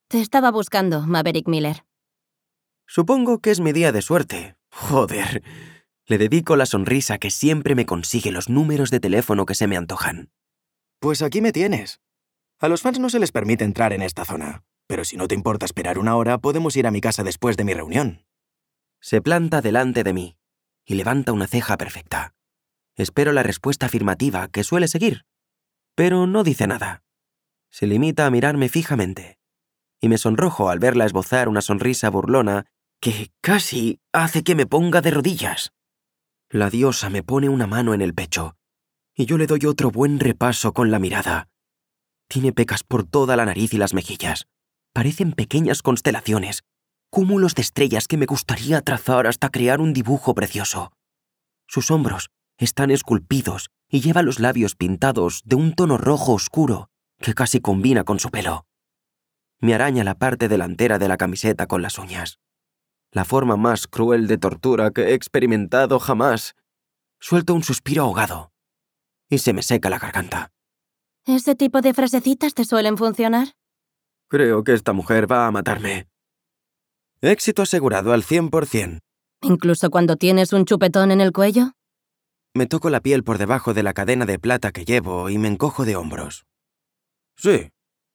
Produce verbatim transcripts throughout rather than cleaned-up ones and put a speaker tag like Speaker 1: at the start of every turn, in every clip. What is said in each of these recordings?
Speaker 1: Te estaba buscando, Maverick Miller.
Speaker 2: Supongo que es mi día de suerte. Joder. Le dedico la sonrisa que siempre me consigue los números de teléfono que se me antojan.
Speaker 3: Pues aquí me tienes. A los fans no se les permite entrar en esta zona, pero si no te importa esperar una hora, podemos ir a mi casa después de mi reunión.
Speaker 2: Se planta delante de mí y levanta una ceja perfecta. Espero la respuesta afirmativa que suele seguir, pero no dice nada. Se limita a mirarme fijamente, y me sonrojo al verla esbozar una sonrisa burlona que casi hace que me ponga de rodillas. La diosa me pone una mano en el pecho, y yo le doy otro buen repaso con la mirada. Tiene pecas por toda la nariz y las mejillas. Parecen pequeñas constelaciones, cúmulos de estrellas que me gustaría trazar hasta crear un dibujo precioso. Sus hombros están esculpidos y lleva los labios pintados de un tono rojo oscuro que casi combina con su pelo. Me araña la parte delantera de la camiseta con las uñas. La forma más cruel de tortura que he experimentado jamás. Suelto un suspiro ahogado y se me seca la garganta.
Speaker 1: ¿Ese tipo de frasecitas te suelen funcionar?
Speaker 2: Creo que esta mujer va a matarme. Éxito asegurado al cien por cien.
Speaker 1: ¿Incluso cuando tienes un chupetón en el cuello?
Speaker 2: Me toco la piel por debajo de la cadena de plata que llevo y me encojo de hombros. Sí.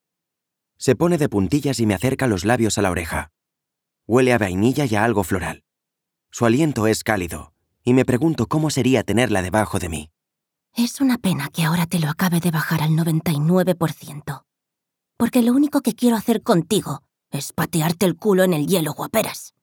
Speaker 2: Se pone de puntillas y me acerca los labios a la oreja. Huele a vainilla y a algo floral. Su aliento es cálido, y me pregunto cómo sería tenerla debajo de mí.
Speaker 1: Es una pena que ahora te lo acabe de bajar al noventa y nueve por ciento. Porque lo único que quiero hacer contigo es patearte el culo en el hielo, guaperas.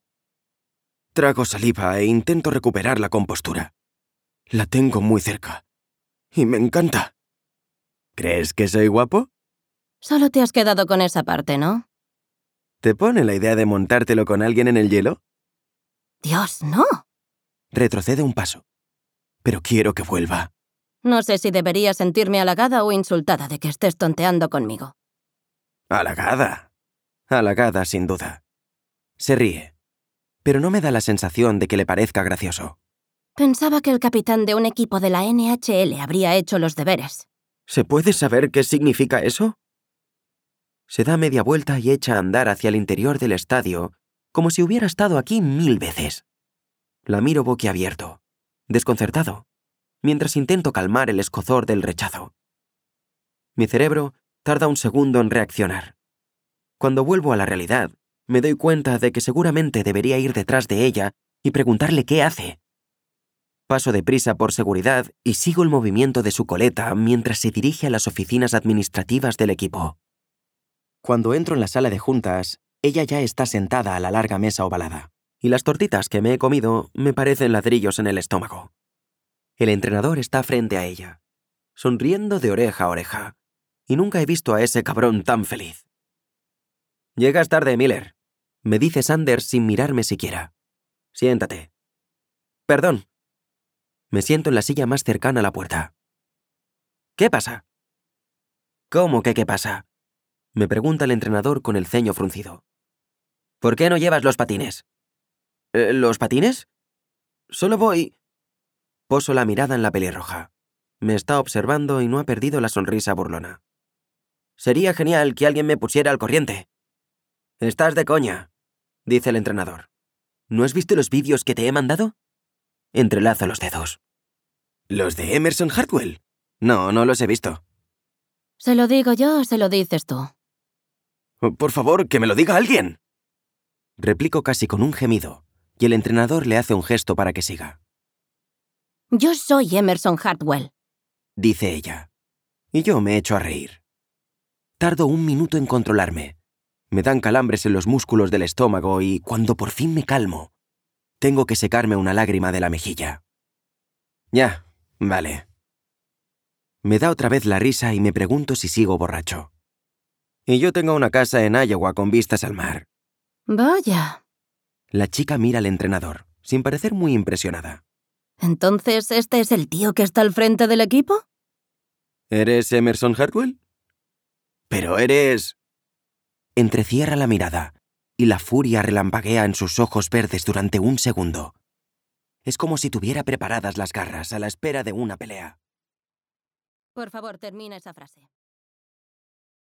Speaker 2: Trago saliva e intento recuperar la compostura. La tengo muy cerca. Y me encanta. ¿Crees que soy guapo?
Speaker 1: Solo te has quedado con esa parte, ¿no?
Speaker 2: ¿Te pone la idea de montártelo con alguien en el hielo?
Speaker 1: Dios, no.
Speaker 2: Retrocede un paso. Pero quiero que vuelva.
Speaker 1: No sé si debería sentirme halagada o insultada de que estés tonteando conmigo.
Speaker 2: Halagada. Halagada, sin duda. Se ríe, pero no me da la sensación de que le parezca gracioso.
Speaker 1: Pensaba que el capitán de un equipo de la N H L habría hecho los deberes.
Speaker 2: ¿Se puede saber qué significa eso? Se da media vuelta y echa a andar hacia el interior del estadio, como si hubiera estado aquí mil veces. La miro boquiabierto, desconcertado, mientras intento calmar el escozor del rechazo. Mi cerebro tarda un segundo en reaccionar. Cuando vuelvo a la realidad, me doy cuenta de que seguramente debería ir detrás de ella y preguntarle qué hace. Paso deprisa por seguridad y sigo el movimiento de su coleta mientras se dirige a las oficinas administrativas del equipo. Cuando entro en la sala de juntas, ella ya está sentada a la larga mesa ovalada, y las tortitas que me he comido me parecen ladrillos en el estómago. El entrenador está frente a ella, sonriendo de oreja a oreja, y nunca he visto a ese cabrón tan feliz. «Llegas tarde, Miller», me dice Sanders sin mirarme siquiera. «Siéntate». «Perdón». Me siento en la silla más cercana a la puerta. «¿Qué pasa?» «¿Cómo que qué pasa?», me pregunta el entrenador con el ceño fruncido. «¿Por qué no llevas los patines?» ¿Eh, ¿Los patines? Solo voy... Poso la mirada en la pelirroja. Me está observando y no ha perdido la sonrisa burlona. «Sería genial que alguien me pusiera al corriente». «Estás de coña», dice el entrenador. «¿No has visto los vídeos que te he mandado?» Entrelazo los dedos. ¿Los de Emerson Hartwell? No, no los he visto.
Speaker 1: ¿Se lo digo yo o se lo dices tú?
Speaker 2: Por favor, que me lo diga alguien. Replico casi con un gemido, y el entrenador le hace un gesto para que siga.
Speaker 1: Yo soy Emerson Hartwell,
Speaker 2: dice ella, y yo me echo a reír. Tardo un minuto en controlarme. Me dan calambres en los músculos del estómago y, cuando por fin me calmo, tengo que secarme una lágrima de la mejilla. Ya, vale. Me da otra vez la risa y me pregunto si sigo borracho. Y yo tengo una casa en Iowa con vistas al mar.
Speaker 1: Vaya.
Speaker 2: La chica mira al entrenador, sin parecer muy impresionada.
Speaker 1: ¿Entonces este es el tío que está al frente del equipo?
Speaker 2: ¿Eres Emerson Hartwell? Pero eres... Entrecierra la mirada, y la furia relampaguea en sus ojos verdes durante un segundo. Es como si tuviera preparadas las garras a la espera de una pelea.
Speaker 1: Por favor, termina esa frase.